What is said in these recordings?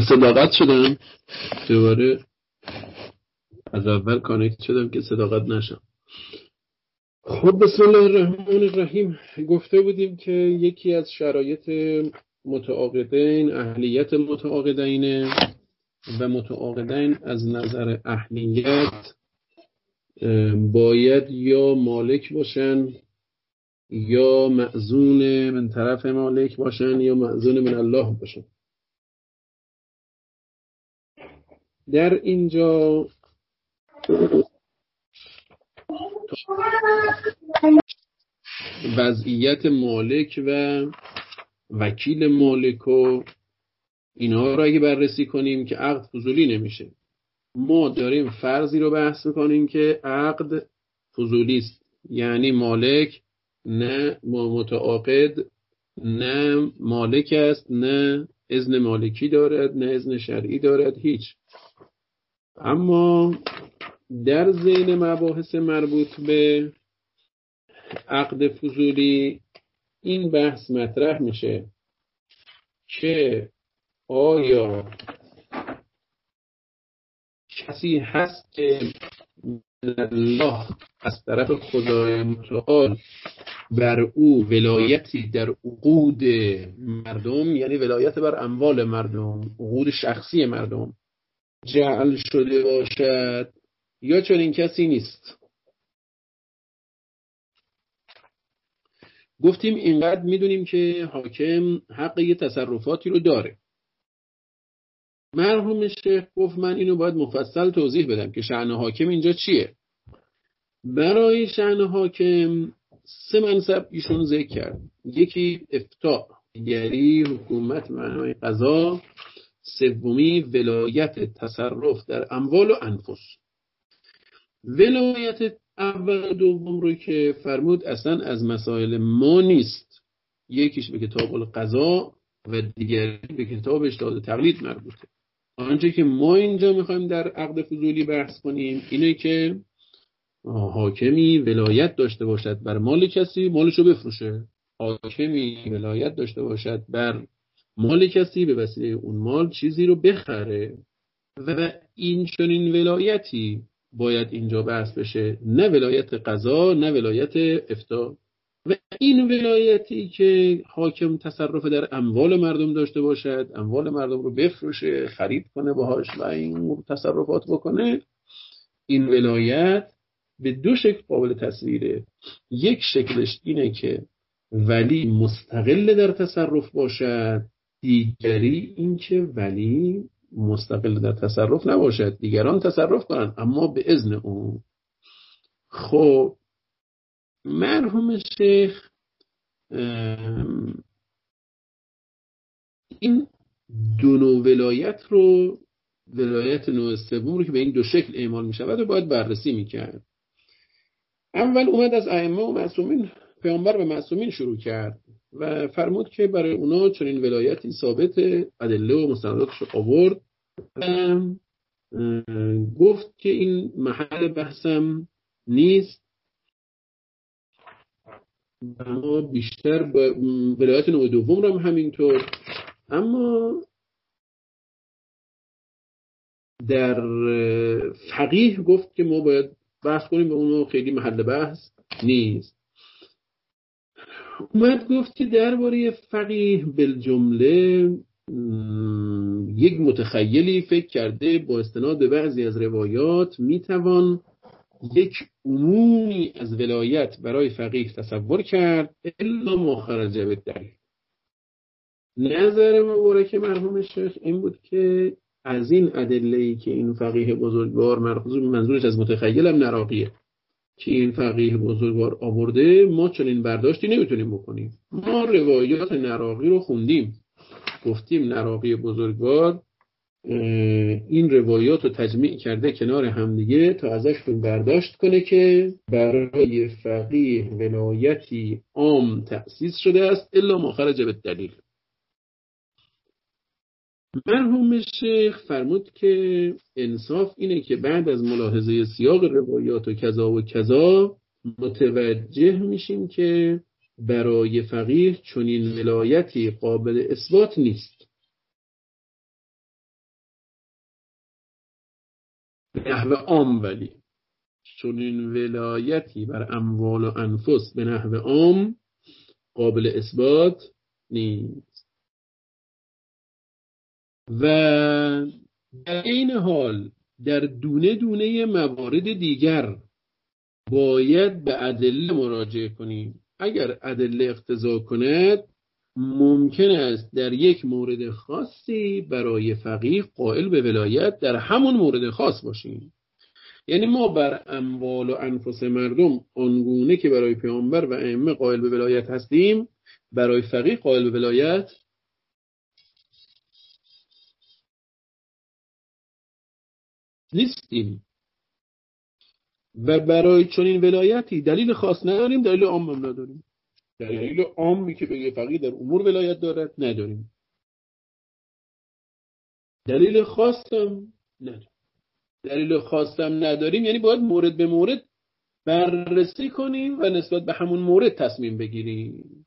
صداقت شدم دوباره از اول کانکت شدم که صداقت نشم. خب بسم الله الرحمن الرحیم. گفته بودیم که یکی از شرایط متعاقدین اهلیت متعاقدین و متعاقدین از نظر اهلیت باید یا مالک باشن یا مأذون من طرف مالک باشن یا مأذون من الله باشن. در اینجا وضعیت مالک و وکیل مالک و اینها را اگه بررسی کنیم که عقد فضولی نمیشه. ما داریم فرضی رو بحث میکنیم که عقد فضولی است، یعنی مالک نه متعاقد نه مالک است، نه اذن مالکی دارد نه اذن شرعی دارد، هیچ. اما در ذیل مباحث مربوط به عقد فضولی این بحث مطرح میشه که آیا کسی هست که الله از طرف خدای متعال بر او ولایتی در عقود مردم، یعنی ولایت بر اموال مردم، عقود شخصی مردم جعل شده باشد یا چنین کسی نیست. گفتیم اینقدر میدونیم که حاکم حق یه تصرفاتی رو داره. مرحوم شیخ گفت من اینو باید مفصل توضیح بدم که شأن حاکم اینجا چیه. برای شأن حاکم 3 منصب ایشون ذکر کرد. یکی افتاء، دیگری حکومت معنای قضا، سومی ولایت تصرف در اموال و انفس. ولایت اول و دوم رو که فرمود اصلا از مسائل ما نیست، یکیش به کتاب القضا و دیگری به کتاب اجتهاد تقلید مربوطه. آنچه که ما اینجا میخوایم در عقد فضولی بحث کنیم اینه که حاکمی ولایت داشته باشد بر مال کسی، مالشو بفروشه. حاکمی ولایت داشته باشد بر مال کسی، به وسیله اون مال چیزی رو بخره. و این چنین ولایتی باید اینجا بحث بشه، نه ولایت قضا نه ولایت افتاء. و این ولایتی که حاکم تصرف در اموال مردم داشته باشد، اموال مردم رو بفروشه، خرید کنه باهاش و این تصرفات بکنه، این ولایت به 2 شکل قابل تصویره. یک شکلش اینه که ولی مستقل در تصرف باشد، دیگری این که ولی مستقل در تصرف نباشد، دیگران تصرف کنن اما به اذن اون. خب مرحوم شیخ این 2 نوع ولایت رو، ولایت نوع سوم رو که به این 2 شکل اعمال می شود رو باید بررسی می کرد. اول اومد از ائمه و معصومین، پیامبر و معصومین شروع کرد و فرمود که برای اونا چنین ولایتی ثابت، ادله و مستنداتش آورد و گفت که این محل بحثم نیست. اما بیشتر با ولایت نوع دوم رو هم همینطور. اما در فقیه گفت که ما باید بحث کنیم و اونو خیلی محل بحث نیست. اومد گفت که درباره فقیه بالجمله یک متخیلی فکر کرده با استناد به بعضی از روایات میتوان یک عمومی از ولایت برای فقیه تصور کرد الا ما خرج بالدلیل. نظر مبارک مرحوم شیخ این بود که از این ادله‌ای که این فقیه بزرگوار، منظورش از متخیل هم نراقیه، که این فقیه بزرگوار آورده، ما چنین برداشتی نمیتونیم بکنیم. ما روایات نراقی رو خوندیم، گفتیم نراقی بزرگوار این روایات رو تجمیع کرده کنار همدیگه تا ازشون برداشت کنه که برای فقیه ولایتی عام تأسیس شده است الا ما خرج بالدلیل. مرحوم شیخ فرمود که انصاف اینه که بعد از ملاحظه سیاق روایات و کذا و کذا متوجه میشیم که برای فقیه چنین ولایتی قابل اثبات نیست. به نحو عام، ولی چون این ولایتی بر اموال و انفس به نحو عام قابل اثبات نیست. و در این حال در دونه دونه موارد دیگر باید به ادله مراجعه کنیم. اگر ادله اقتضا کند ممکن است در یک مورد خاصی برای فقیه قائل به ولایت در همون مورد خاص باشیم. یعنی ما بر اموال و انفس مردم آنگونه که برای پیامبر و ائمه قائل به ولایت هستیم، برای فقیه قائل به ولایت نیستیم. و برای چنین ولایتی دلیل خاص نداریم، دلیل عام هم نداریم. دلیل عامی که بگه فقیه در امور ولایت دارد نداریم، دلیل خاص هم نداریم. دلیل خاص هم نداریم یعنی باید مورد به مورد بررسی کنیم و نسبت به همون مورد تصمیم بگیریم.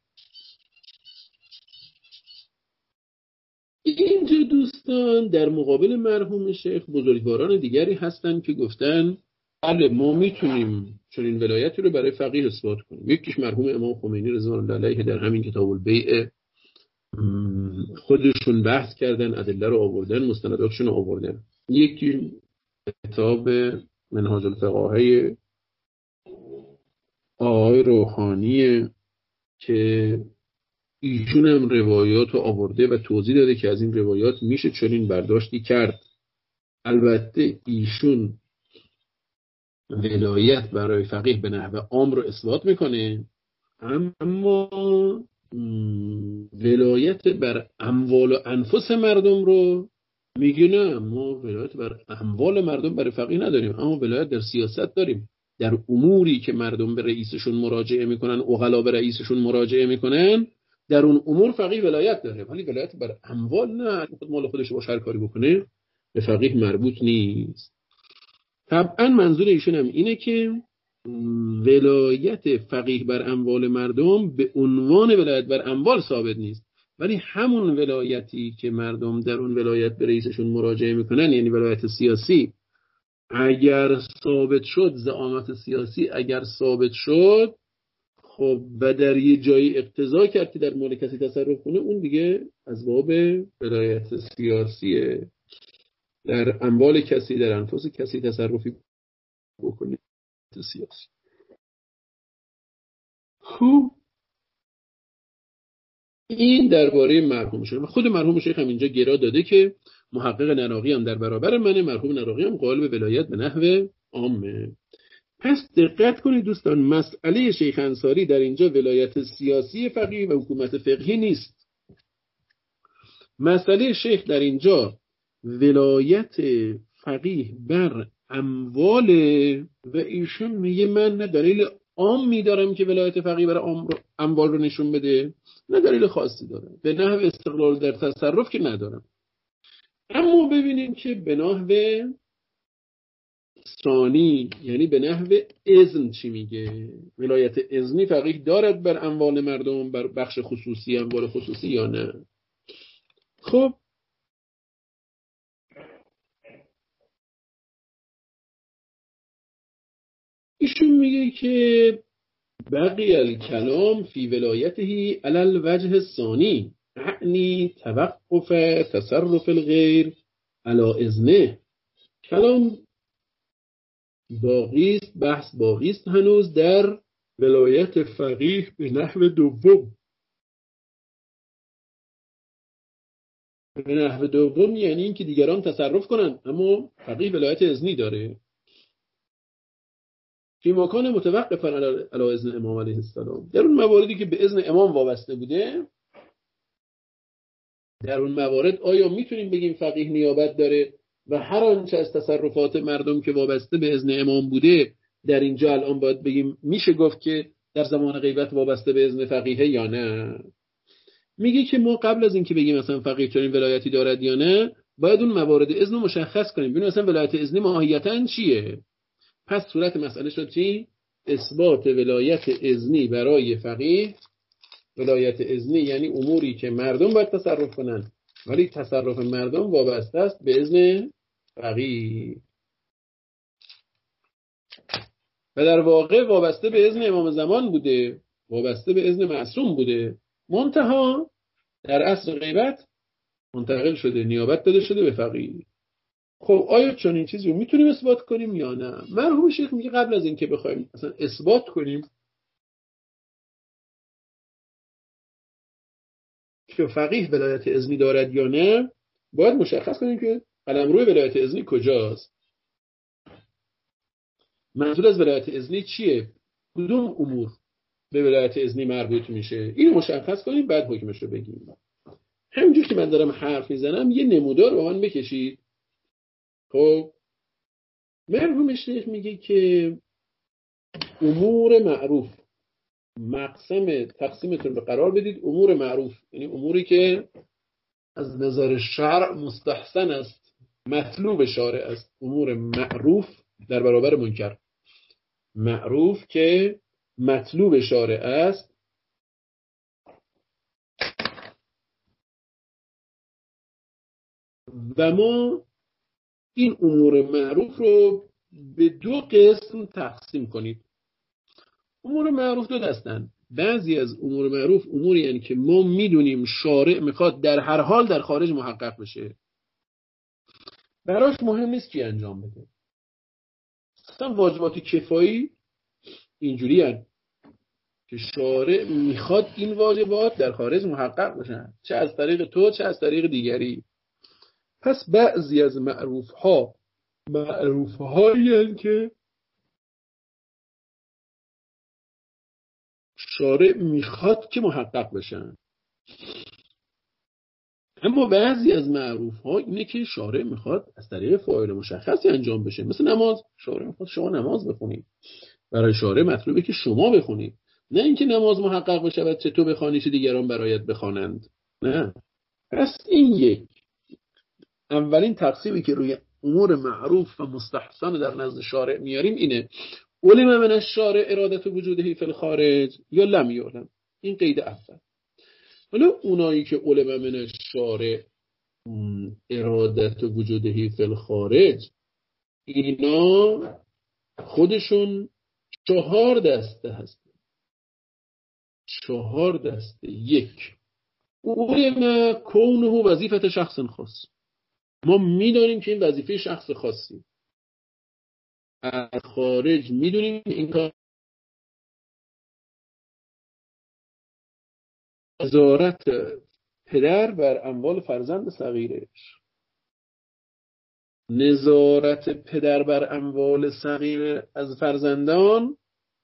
اینجا دوستان در مقابل مرحوم شیخ بزرگواران دیگری هستن که گفتن بله ما میتونیم چنین ولایتی رو برای فقیه اثبات کنیم. یکیش مرحوم امام خمینی رضوان الله علیه در همین کتاب البیع خودشون بحث کردن، ادله رو آوردن، مستنداتشون رو آوردن. یکی کتاب منهاج الفقاهه آقای روحانی که ایشون هم روایات رو آورده و توضیح داده که از این روایات میشه چنین برداشتی کرد. البته ایشون ولایت برای فقیه به نحو عام رو اثبات میکنه، اما ولایت بر اموال و انفس مردم رو میگه نه، ما ولایت بر اموال مردم برای فقیه نداریم، اما ولایت در سیاست داریم. در اموری که مردم به رئیسشون مراجعه میکنن، عقلا به رئیسشون مراجعه میکنن، در اون امور فقیه ولایت داره، ولی ولایت بر اموال نه، خود مال خودش باشه هر کاری بکنه به فقیه مربوط نیست. طبعا منظور ایشون هم اینه که ولایت فقیه بر اموال مردم به عنوان ولایت بر اموال ثابت نیست، ولی همون ولایتی که مردم در اون ولایت به رئیسشون مراجعه میکنن، یعنی ولایت سیاسی، اگر ثابت شد، زعامت سیاسی اگر ثابت شد، خب و در یه جایی اقتضا کرد که در مال کسی تصرف کنه، اون دیگه از باب ولایت سیاسیه. در اموال کسی، در انفس کسی تصرفی بکنه سیاسی. خب این درباره مرحوم شیخ. خود مرحوم شیخ هم اینجا گرا داده که محقق نراقی هم در برابر منه، مرحوم نراقی هم قائل به ولایت به نحو عامه. پس دقت کنید دوستان، مسئله شیخ انصاری در اینجا ولایت سیاسی فقیه و حکومت فقهی نیست. مسئله شیخ در اینجا ولایت فقیه بر اموال، و ایشون میگه من نه دلیل عام میدارم که ولایت فقیه بر اموال رو نشون بده، نه دلیل خاصی دارم، به نحو استقلال در تصرف که ندارم. اما ببینیم که به نحو ثانی، یعنی به نحو اذن چی میگه؟ ولایت اذنی فقیه دارد بر اموال مردم، بر بخش خصوصی، اموال خصوصی یا نه؟ خب ایشون میگه که بقی الکلام فی ولایته علی الوجه الثانی، یعنی توقف تصرف الغیر علی اذنه. کلام باقی است، بحث باقی است هنوز در ولایت فقیه به نحو دوم. به نحو دوم یعنی این که دیگران تصرف کنن، اما فقیه ولایت اذنی داره. فی مکان متوقفا علی اذن امام علیه السلام، در اون مواردی که به اذن امام وابسته بوده، در اون موارد آیا میتونیم بگیم فقیه نیابت داره و هر آنچه از تصرفات مردم که وابسته به اذن امام بوده، در اینجا الان باید بگیم میشه گفت که در زمان غیبت وابسته به اذن فقیه یا نه؟ میگه که ما قبل از اینکه بگیم مثلا فقیه چنین ولایتی دارد یا نه، باید اون موارد اذن رو مشخص کنیم، ببینیم مثلا ولایت اذنی ماهیتاً چیه. پس صورت مسئله شد چی؟ اثبات ولایت اذنی برای فقیه. ولایت اذنی یعنی اموری که مردم باید تصرف کنن، ولی تصرف مردم وابسته است به اذن فقیه. و در واقع وابسته به اذن امام زمان بوده، وابسته به اذن معصوم بوده، منتها در عصر غیبت منتقل شده، نیابت داده شده به فقیه. خب آیا چنین چیزی رو میتونیم اثبات کنیم یا نه؟ مرحوم شیخ میگه قبل از اینکه بخوایم مثلا اثبات کنیم که فقیه ولایت اذنی دارد یا نه، باید مشخص کنیم که قلمرو ولایت اذنی کجاست. منظور از ولایت اذنی چیه؟ کدوم امور به ولایت اذنی مربوط میشه؟ اینو مشخص کنیم بعد حکمش رو بگیم. همینجور که من دارم حرف میزنم یه نمودار با من بکشید. خب مرحوم شیخ میگه که امور معروف مقسم تقسیمتون به قرار بدید امور معروف، یعنی اموری که از نظر شرع مستحسن است، مطلوب شارع است. امور معروف در برابر منکر، معروف که مطلوب شارع است و ما این امور معروف رو به دو قسم تقسیم کنید. امور معروف دو دستن. بعضی از امور معروف اموری یعنی که ما میدونیم شارع میخواد در هر حال در خارج محقق بشه، براش مهم نیست کی انجام بده. مثلا واجبات کفایی اینجوری هست که شارع میخواد این واجبات در خارج محقق بشن، چه از طریق تو چه از طریق دیگری. پس بعضی از معروف هایی که شارع میخواد که محقق بشن، اما بعضی از معروف ها اینه که شارع میخواد از طریق فاعل مشخصی انجام بشه. مثل نماز، شارع میخواد شما نماز بخونید، برای شارع مطلوبه که شما بخونید، نه اینکه نماز محقق بشه چه تو بخوانی چه دیگران برایت بخوانند. نه. پس این یک اولین تقسیمی که روی امور معروف و مستحسن در نزد شارع میاریم اینه: علم من الشارع ارادت وجوده فی الخارج یا لم یعلم. این قید اول. حالا اونایی که علم من الشارع ارادت وجوده فی الخارج، اینا خودشون 4 دسته هستن. 4 دسته. 1 علم کونه وظیفت شخص خاص، ما میدونیم که این وظیفه شخص خاصی، از خارج میدونیم این کار نظارت پدر بر اموال فرزند صغیرش، نظارت پدر بر اموال صغیر از فرزندان،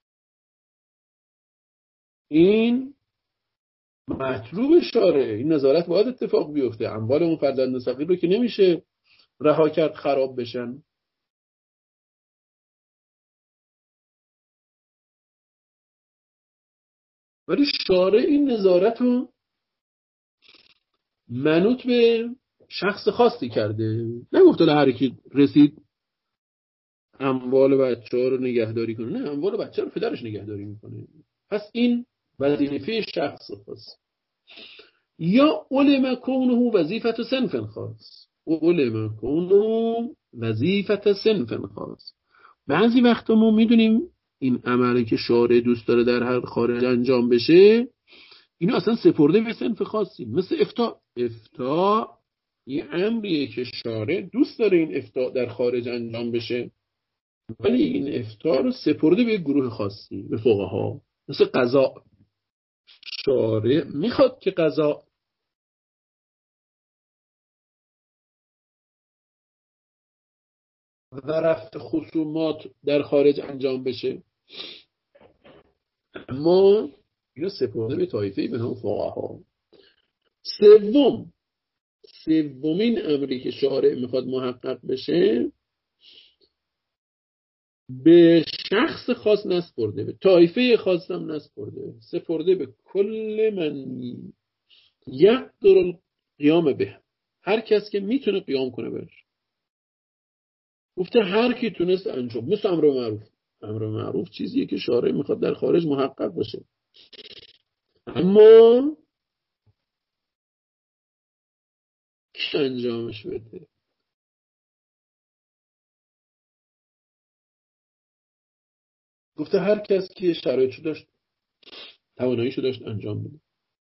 این مطلوب شارع. این نظارت باید اتفاق بیفته. اموال اون فرزند صغیر رو که نمیشه رها کرد خراب بشن. ولی شارع این نظارت رو منوط به شخص خاصی کرده، نگفته هر کی رسید اموال بچه ها رو نگهداری کنه، نه، اموال بچه رو پدرش نگهداری میکنه. پس این وظیفه شخص خاص. یا علم کونه وظیفت صنف خاص، علم کونه وظیفت صنف خاص. بعضی وقتا ما میدونیم این عملی که شارع دوست داره در هر خارج انجام بشه، اینو اصلا سپرده به صنف خاصی، مثل افتاء یه امریه که شارع دوست داره این افتاء در خارج انجام بشه، ولی این افتاء رو سپرده به گروه خاصی، به فقها. مثل قضاء، شارع میخواد که قضاء و رفع خصومات در خارج انجام بشه، اما اینو سپرده به طایفه به نام فقها. سومین امری که شارع میخواد محقق بشه، به شخص خاص نسپرده، به طایفه خاص هم نسپرده، سپرده به کل من یقدر القیام به، هر کس که میتونه قیام کنه بهش. گفته هر کی تونست انجام. مثل امر معروف، امر معروف چیزیه که شارع میخواد در خارج محقق بشه، اما کی انجامش بده؟ گفته هر کس که شرایطشو داشت، تواناییشو داشت انجام بده.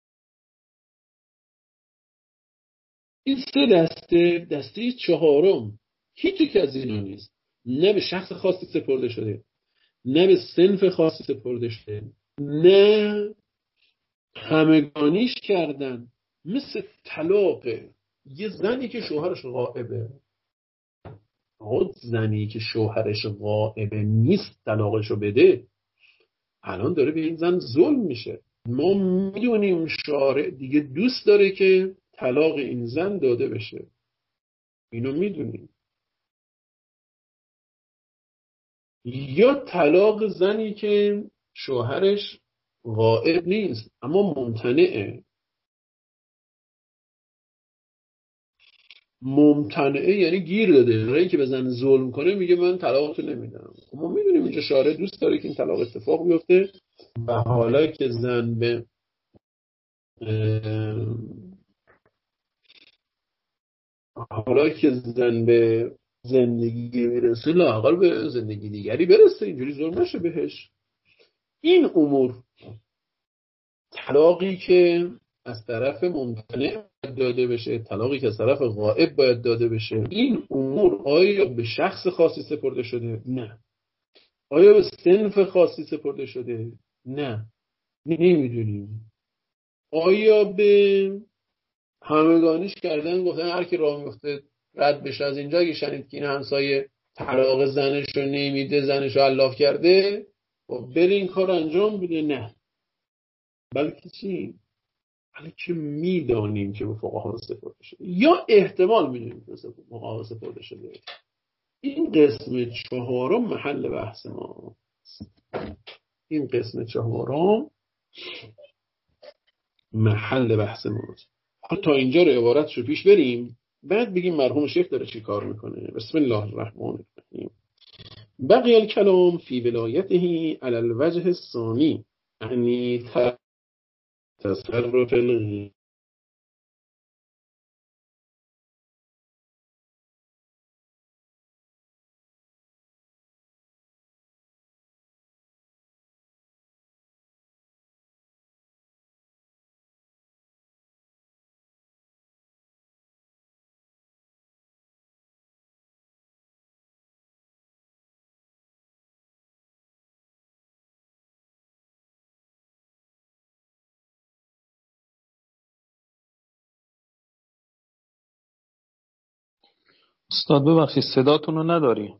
این سه دسته چهارم هیچی که از اینا نیست. نه به شخص خاصی سپرده شده، نه به صنف خاصی سپرده شده، نه همگانیش کردن. مثل طلاق یه زنی که شوهرش غائبه. زنی که شوهرش غائبه نیست طلاقشو بده، الان داره به این زن ظلم میشه. ما میدونیم شارع دیگه دوست داره که طلاق این زن داده بشه، اینو میدونیم. یا طلاق زنی که شوهرش غائب نیست اما ممتنعه یعنی گیر داده، رایی که به زن ظلم کنه میگه من طلاقتو نمیدم. ما میدونیم اینجا شارع دوست داره که این طلاق اتفاق بیفته و حالا که زن به زندگی میرسه، لااقل به زندگی دیگری برسه، اینجوری ظلم نشه بهش. این امور، طلاقی که از طرف ممتنع داده بشه، طلاقی که از طرف غائب باید داده بشه، این امور آیا به شخص خاصی سپرده شده؟ نه. آیا به صنف خاصی سپرده شده؟ نه، نمیدونیم. آیا به همگانیش کردن، گفتن هر کی راه میفته رد بشه از اینجا، اگه شنید که این همسایه طلاق زنش رو نمیده، زنش رو علاف کرده، بری این کار انجام بده؟ نه. بلکه چی؟ بلکه میدانیم که به فقها سپرده شده یا احتمال میدونیم که به فقها سپرده شده. این قسم چهارم محل بحث ما. این قسم چهارم محل بحث ماست. حالا تا اینجا رو عبارتش رو پیش بریم، بعد بگیم مرحوم شیخ داره چی کار میکنه. بسم الله الرحمن الرحیم. بقی الکلام فی ولایته علی الوجه الثانی، یعنی تصرف استاد ببخشید صداتون رو نداریم.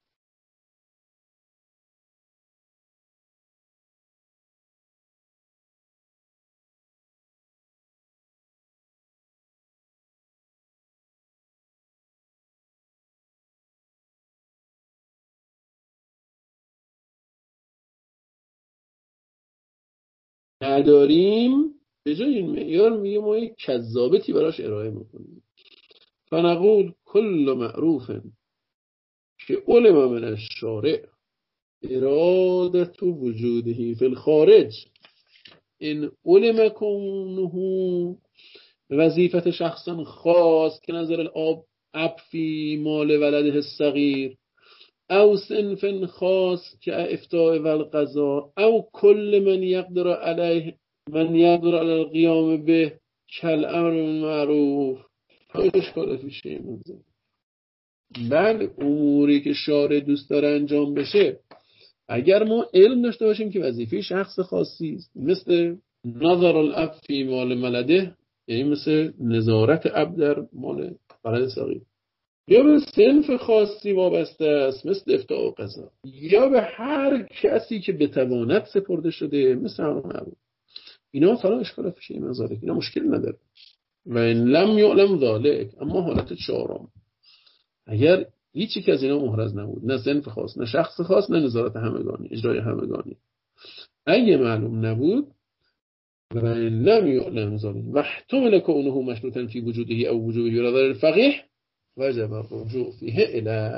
نداریم، به جای این معیار میگه ما یک کذابتی براش ارائه میکنیم. فنقول کل معروف که علم من الشارع ارادت وجوده فی الخارج ان علم کونه وظیفت شخص خاص که نظر الاب فی مال ولده الصغیر او صنف خاص که افتاء و القضاء او کل من یقدر علیه من یقدر علی القیام به کل امر معروف. پایش کار فیشه منزل. بله، اموری که شارع دوست داره انجام بشه، اگر ما علم داشته باشیم که وظیفه شخص خاصی است، مثل نظر الاب فی مال ولده، یعنی مثل نظارت اب در مال ولد صغیر، یا به صنف خاصی وابسته است مثل افتاء و قضا، یا به هر کسی که بتواند سپرده شده مثل همون. اینا فلا اشکال فی شیء من ذلک، اینا مشکل نداره. و ان لم یعلم ذلک، اما حالت چهارم، اگر هیچی که از اینا محرز نبود، نه صنف خاص، نه شخص خاص، نه نظارت همگانی، اجرای همگانی، اگه معلوم نبود، و ان لم یعلم ذلک و احتمل کونه مشروطا فی وجوده او وجوده نظر الفقیه وجب الرجوع فیه الیه.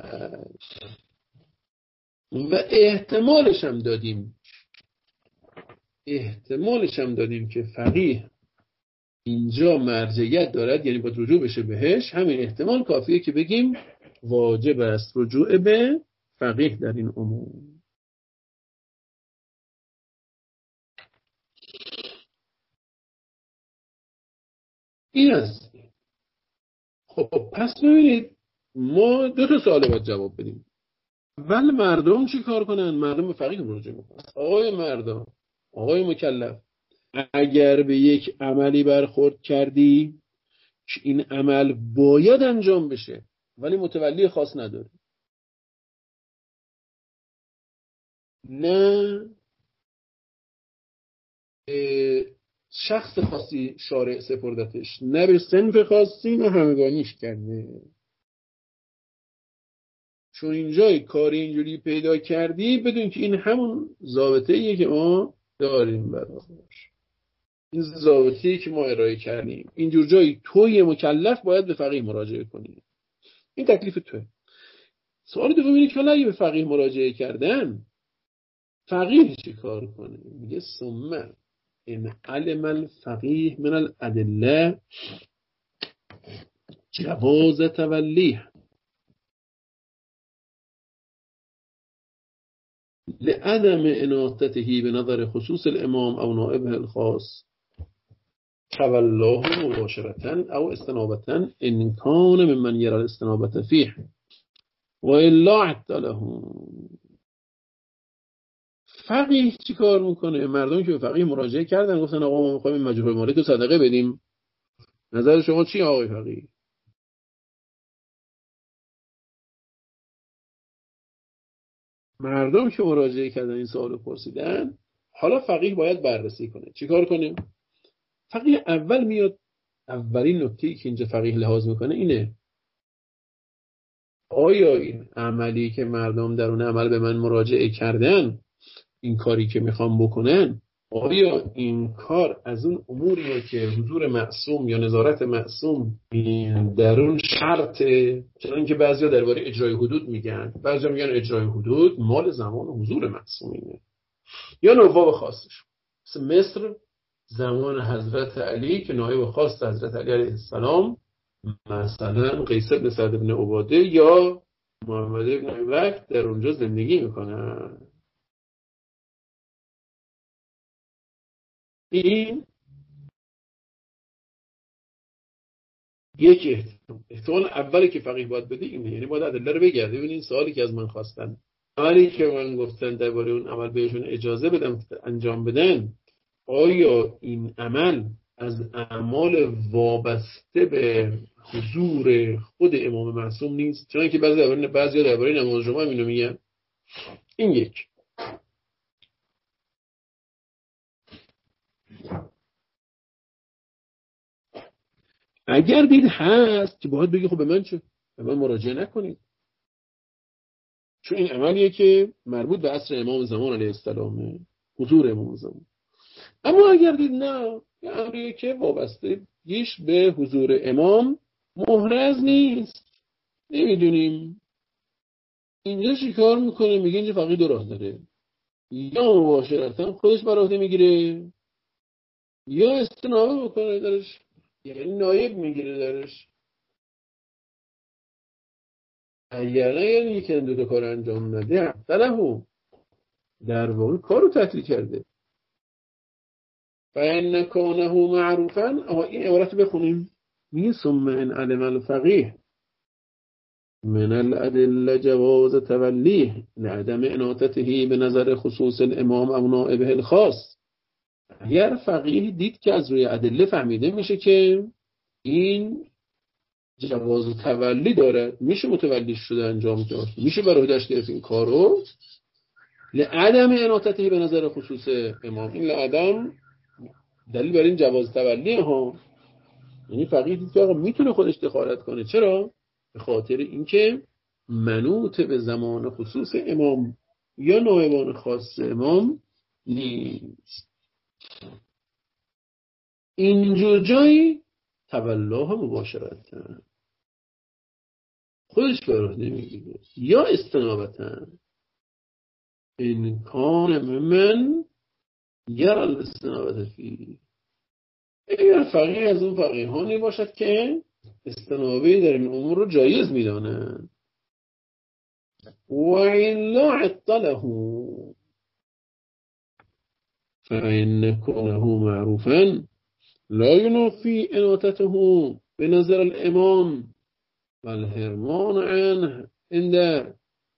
و احتمالش هم دادیم که فقیه اینجا مرجعیت دارد، یعنی باید رجوع بشه بهش. همین احتمال کافیه که بگیم واجب است رجوع به فقیه در این امور. این است. خب پس ببینید ما 2 سوال باید جواب بدیم. اول مردم چی کار کنن؟ مردم به فقیه مراجعه میکنن. آقای مردم، آقای مکلف، اگر به یک عملی برخورد کردی که این عمل باید انجام بشه ولی متولی خاص نداره، نه شخص خاصی شارع سپردتش، نه به صنف خاصی، نه همگانیش کرده، چون اینجای کاری اینجوری پیدا کردی بدون که این همون ضابطه ایه که ما داریم براش، این ضابطه‌ای که ما ارائه کردیم. اینجور جایی توی مکلف باید به فقیه مراجعه کنی، این تکلیف توه. سوال دوم اینه که اگه به فقیه مراجعه کردن، فقیه چی کار کنه؟ میگه ثم ان علم الفقیه من الادله جواز تولیه لعدم اناطته بنظر خصوص الامام او نائبه الخاص تولاه مباشرة او استنابة ان كان ممن يرى الاستنابة فيه و الا عطله. فقیه چی کار میکنه؟ مردم که به فقیه مراجعه کردن گفتن آقا ما میخوایم مجروح مالک رو صدقه بدیم، نظر شما چی آقای فقیه؟ مردم که مراجعه کردن این سوالو پرسیدن، حالا فقیه باید بررسی کنه. چیکار کنه؟ فقیه اول میاد، اولین نکته‌ای که اینجا فقیه لحاظ میکنه اینه آیا این عملی که مردم در اون عمل به من مراجعه کردن، این کاری که میخوام بکنن، آیا این کار از اون اموریه که حضور معصوم یا نظارت معصوم در اون شرطه؟ چون که بعضیا درباره اجرای حدود میگن، بعضیا میگن اجرای حدود مال زمان حضور معصومینه یا نواب خاصش، مثل زمان حضرت علی که نایب خاص حضرت علی علیه السلام، مثلا قیس بن سعد بن عباده یا محمد بن ابی بکر در اونجا زندگی میکنن. این یک احتمال اولی که فقیه باید بده اینه، یعنی باید ادله رو بگرده ببینین سوالی که از من خواستن، عملی که من گفتن درباره اون عمل بهشون اجازه بدم انجام بدن، آیا این عمل از اعمال وابسته به حضور خود امام معصوم نیست؟ چون که بعضی درباره نماز جمعه اینو میگن. این یک. اگر دید هست که باید بگی خب به من چه؟ به من مراجعه نکنید، چون این عملیه که مربوط به عصر امام زمان علیه السلامه، حضور امام زمان. اما اگر دید نه، یه امریه که وابسته گیش به حضور امام محرز نیست، نمیدونیم اینجا چی کار میکنه، میگه اینجا فقیه دو راه داره، یا مباشرتا خودش بر عهده میگیره یا استنابه بکنه درش، یعنی نایب میگیره درش. اگر نه یعنی یکی دو تا کار انجام نده طلبو در واقع کارو تعطیل کرده. فإن كونه معروفا، اما این عبارت بخونیم، میگه ثم ان علم الفقیه من الأدلة جواز تولیه لعدم اناطته به نظر خصوص الامام او نائبه الخاص. اگر فقیه دید که از روی ادله فهمیده میشه که این جواز تولی داره، میشه متولیش شده انجام داد، میشه برای عهده‌اش گرفت این کارو، لعدم اناطته به نظر خصوص امام، این لعدم دلیل بر این جواز تولی ها، یعنی فقیه دید که آقا میتونه خودش دخالت کنه. چرا؟ به خاطر اینکه منوط به زمان خصوص امام یا نایبان خاص امام نیست. اینجور جایی تولاه مباشرتن، خودش بر عهده میگیره، یا استنابتن این کان من یر الاستنابت فی، اگر فقیه از اون فقیهانی باشد که استنابه در این امور رو جایز میدانند. و الا عطله فإن كونه معروفا لا ینافی اناتته به نظر الامام و الحرمان عنه عند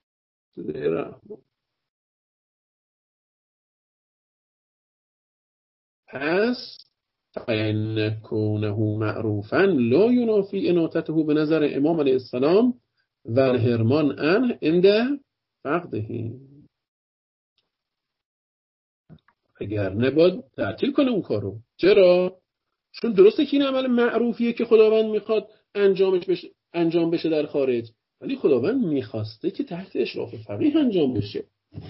پس فإن كونه معروفا لا ينافي اناتته به نظر امام علیه السلام و الحرمان عنه عند فقده. اگر نباید تعطیل کنه اون کارو. چرا؟ چون درسته که این عمل معروفیه که خداوند میخواد انجام بشه در خارج، ولی خداوند میخواسته که تحت اشراف فقیه انجام بشه.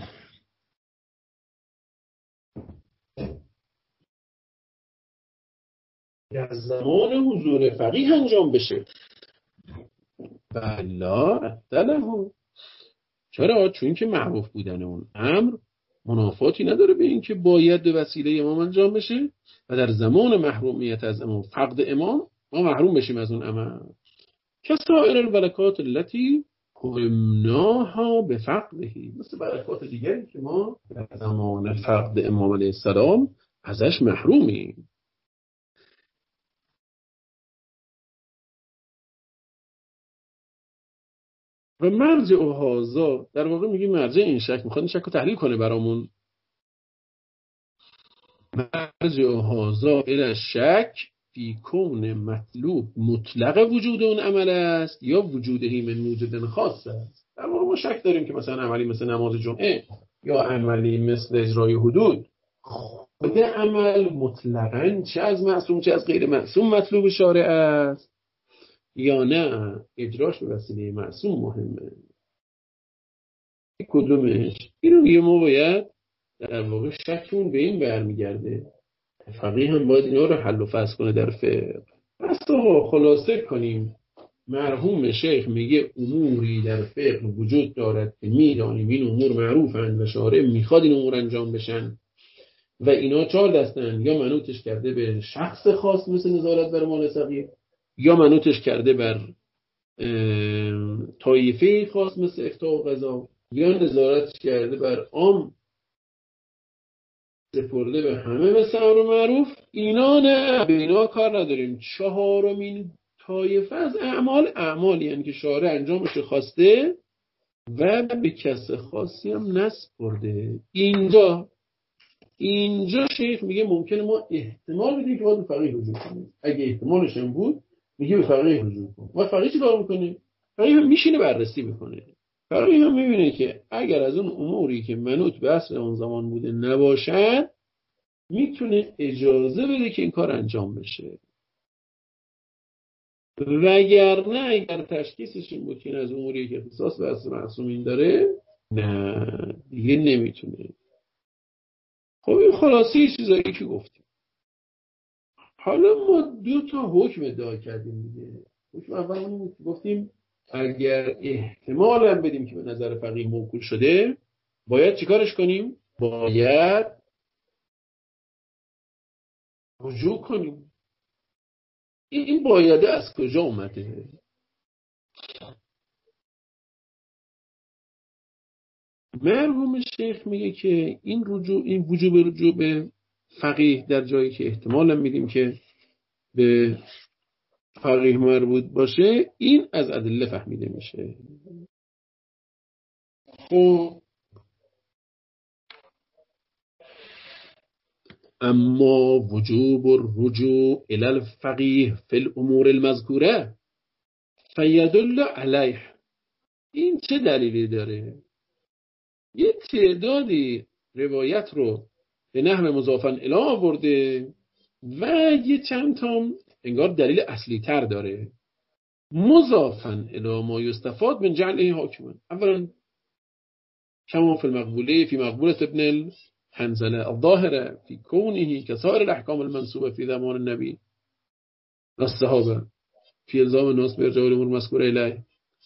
در زمان حضور فقیه انجام بشه. بلا ابتله. چرا؟ چون که معروف بودن اون امر منافاتی نداره به این که باید به وسیله امام انجام بشه و در زمان محرومیت از امام، فقد امام، ما محروم بشیم از اون عمل. کسائر البرکات التي قمناها به فقدهی، مثل برکات دیگری که ما در زمان فقد امام علیه السلام ازش محرومیم. و مرجع و هازا، در واقع میگیم مرجع این شک، میخواد این شک رو تحلیل کنه برامون. مرجع و هازا الى شک فی کون مطلوب مطلق وجود اون عمل است یا وجودهی من موجود خاص است. در واقع ما شک داریم که مثلا عملی مثل نماز جمعه یا عملی مثل اجرای حدود، خود عمل مطلقاً چه از معصوم چه از غیر معصوم مطلوب شارع است یا نه اجراش به وسیله معصوم مهمه. کدومش؟ اینو میگه ما باید در واقع شکمون به این برمیگرده. فقیه هم باید اینا رو حل و فصل کنه در فقه. پس خلاصه کنیم، مرحوم شیخ میگه اموری در فقه وجود دارد که میدانیم این امور معروفند و شارع میخواد این امور انجام بشن و اینا 4 دستن، یا منوطش کرده به شخص خاص مثل نظارت بر مال صغیر، یا منوطش کرده بر طایفه خاص مثل افتاء و قضا، یا نظارت کرده بر عام سپرده به همه مثل امر معروف. اینا نه، به اینا کار نداریم. 4مین طایفه از اعمالی یعنی که شارع انجامش خواسته و به کس خاصی هم نسپرده. اینجا شیخ میگه ممکنه ما احتمال بدیم که باید به فقیه رجوع کنیم. اگه احتمالش هم بود میگه به فقیه رجوع کن. و فقیه چی کار میکنه؟ فقیه هم میشینه بررسی میکنه. فقیه هم میبینه که اگر از اون اموری که منوط به اصل اون زمان بوده نباشد، میتونه اجازه بده که این کار انجام بشه. وگرنه اگر تشخیصش این بود که از اموری که اختصاص به اصل معصومین داره، نه دیگه نمیتونه. خب این خلاصه چیزایی که گفتیم. حالا ما 2 حکم ادعا کردیم دیگه. حکم اول گفتیم اگر احتمال هم بدیم که به نظر فقیه موکول شده، باید چیکارش کنیم؟ باید رجوع کنیم. این بایده از کجا اومده؟ مرحوم شیخ میگه که این وجوب رجوع به فقیه در جایی که احتمال هم میدیم که به فقیه مربوط باشه، این از ادله فهمیده میشه. خب اما وجوب الرجوع الى الفقیه فی الامور المذکوره فیدل علیه، این چه دلیلی داره؟ یه تعدادی روایت رو به نحو مضافن الی آورده و یه چند تا انگار دلیل اصلی تر داره. مضافن الی ما یستفاد من جعله حاکما. اولا كما في المقبوله في مقبولة ابن الحنزلة الظاهرة في كونه كسائر الأحكام المنسوبة في زمان النبي والصحابة في إلزام الناس بإرجاع الأمور المذكورة إليه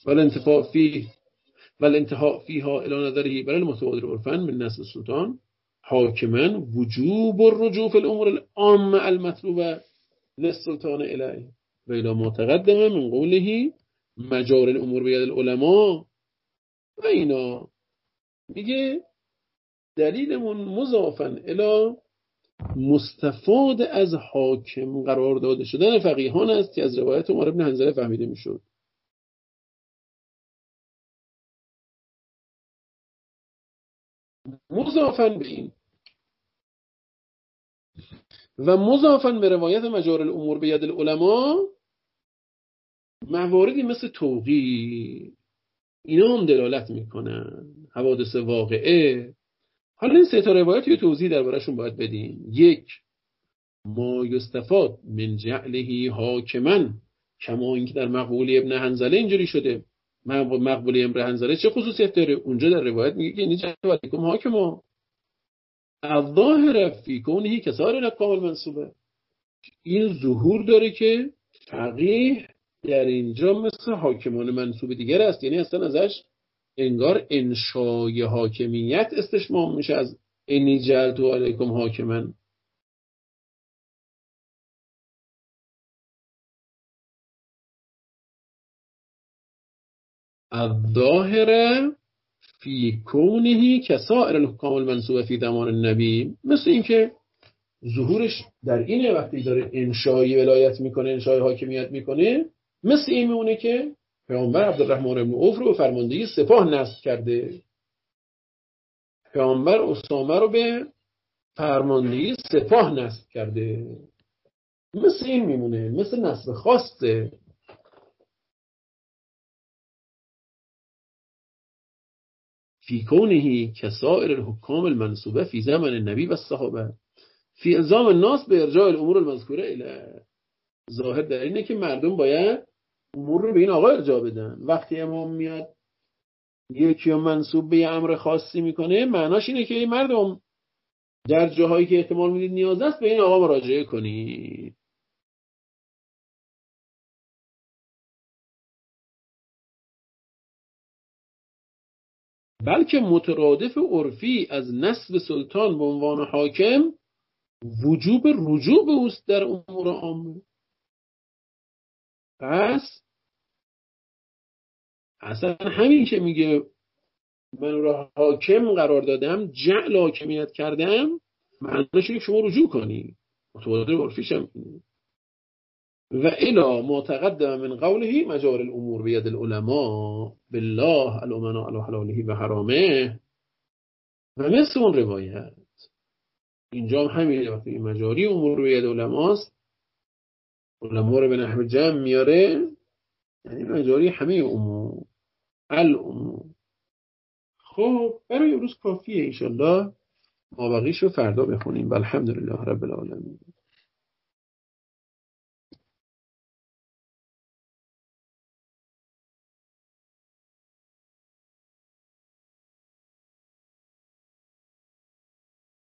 والانتهاء فيها إلى نظره بل المتبادر عرفا من نسل السلطان حاكما وجوب الرجوع في الأمور العامة المطلوبة للسلطان إليه وإلى ما تقدم من قوله مجار الأمور بيد العلماء. و اینا میگه دلیلمون مضافن الی مستفاد از حاکم قرار داده شدن فقیهان است که از روایت عمر بن حنظله فهمیده میشد. مضافاً به این و مضافاً به روایت مجاری الامور به ید العلماء، مواردی مثل توقیع اینا هم دلالت میکنن، حوادث واقعه. حالا این سه تا روایت یه توضیح درباره‌شون باید بدیم. یک، ما یستفاد من جعله حاکما، کما اینکه در مقبولی ابن حنظله اینجوری شده. مقبولی ابن حنظله چه خصوصیت داره؟ اونجا در روایت میگه که یعنی جعله علیکم حاکما الظاهر فی کونه کسار الاحکام المنسوبه. این ظهور داره که فقیه در اینجا مثل حاکمان منصوب دیگر است، یعنی اصلا ازش انگار انشای حاکمیت استشمام میشه از انی جعلت علیکم حاکما. الظاهر فی کونه کسائر الاحکام المنسوبه فی زمان النبی، مثل اینکه ظهورش در اینه وقتی داره انشای ولایت میکنه، انشای حاکمیت میکنه، مثل این میمونه که پیامبر عبدالرحمن بن عوف رو به فرماندهی سپاه نصب کرده، پیامبر اسامه رو به فرماندهی سپاه نصب کرده، مثل این میمونه، مثل نصب خاصه. فی کونه کسائر الحکام المنصوبه فی زمن النبی و الصحابه فی الزام الناس به ارجاع الامور المذکوره الی. ظاهر در اینه که مردم باید امور رو به این آقا ارجاع بدن. وقتی امام میاد یکی رو منصوب به یه امر خاصی میکنه، معناش اینه که مردم در جاهایی که احتمال میدید نیاز است به این آقا مراجعه کنید. بلکه مترادف عرفی از نصب سلطان به عنوان حاکم وجوب رجوع به اوست در امور عامه. پس اصلا همین که میگه من را حاکم قرار دادم، جعل حاکمیت کردم، معنیش اینه که شما رجوع کنی. مترادف عرفیش هم اینه. و الی ما تقدم من قوله مجار الامور بید العلماء بالله الامناء علی حلاله و حرامه، و مثل اون روایت اینجا هم همینه. وقتی این مجاری امور بید علماست، علما رو به نحو جمع میاره، یعنی مجاری همه امور الامور. خب برای امروز کافیه، انشالله ما بقیش رو فردا بخونیم. الحمدلله رب العالمین.